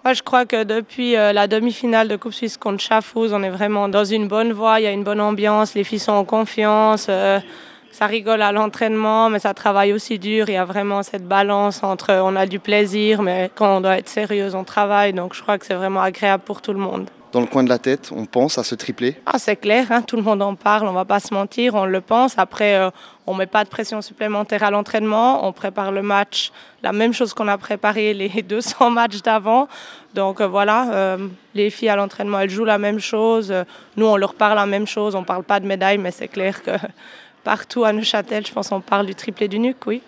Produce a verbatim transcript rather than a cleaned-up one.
Moi, je crois que depuis euh, la demi-finale de Coupe Suisse contre Schaffhouse, on est vraiment dans une bonne voie. Il y a une bonne ambiance, les filles sont en confiance. Euh, ça rigole à l'entraînement, mais ça travaille aussi dur. Il y a vraiment cette balance entre on a du plaisir, mais quand on doit être sérieuse, on travaille. Donc, je crois que c'est vraiment agréable pour tout le monde. Dans le coin de la tête, on pense à ce triplé? Ah, c'est clair, hein, tout le monde en parle, on ne va pas se mentir, on le pense. Après, euh, on ne met pas de pression supplémentaire à l'entraînement. On prépare le match, la même chose qu'on a préparé les deux cents matchs d'avant. Donc euh, voilà, euh, les filles à l'entraînement, elles jouent la même chose. Nous, on leur parle la même chose. On ne parle pas de médaille, mais c'est clair que partout à Neuchâtel, je pense qu'on parle du triplé du N U C, oui.